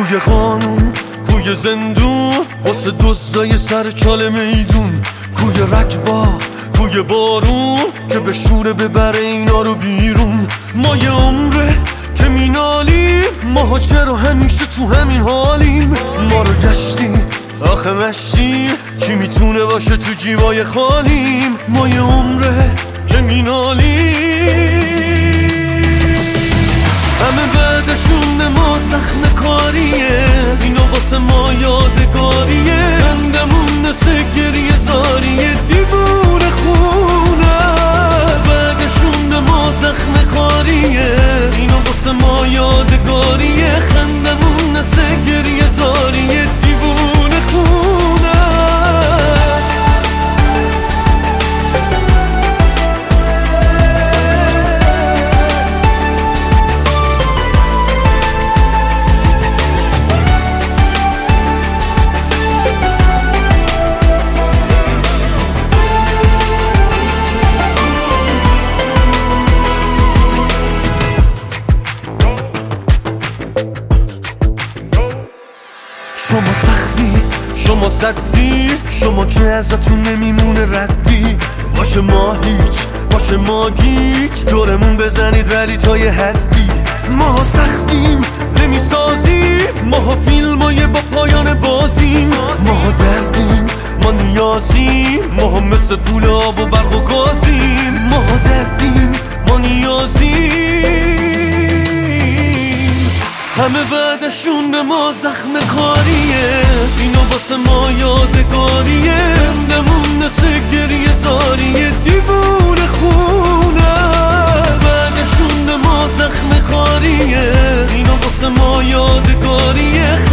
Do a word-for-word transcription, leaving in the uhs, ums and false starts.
کوی قانون، کوی زندون، واسه دزدای سر چال میدون، کوی رکبا، کوی بارون که به شوره ببره اینا رو بیرون. ما یه عمره که مینالیم، ماها چرا همیشه تو همین حالیم؟ ما رو گشتیم آخه مشتیم، کی میتونه باشه تو جیبای خالیم؟ ما یه عمره که مینالیم، همه بعدشون ما زخم کاریه، اینو واسه ما یادگاریه. خندمون نسه گریه زاریه، دیوونه خونه بعدشون ما زخم کاریه، اینو واسه ما یادگاریه. خندمون نسه گریه زاریه، دیوونه خونه. شما سختی، شما صدی، شما که ازتون نمیمونه ردی. باشه ما هیچ، باشه ما گیج، دورمون بزنید ولی تا یه حدی. ما سختیم نمیسازیم، ما فیلمای با پایان بازیم. ما دردیم، ما نیازیم، ما مثل پول آب و برق و گازیم. ما دردیم، ما نیازیم، همه بعدشون به ما زخم کاریه، اینو واسه ما یادگاریه. خندمون نسه گریه زاریه، دیوونه خونه بعدشون به ما زخم کاریه، اینو واسه ما یادگاریه.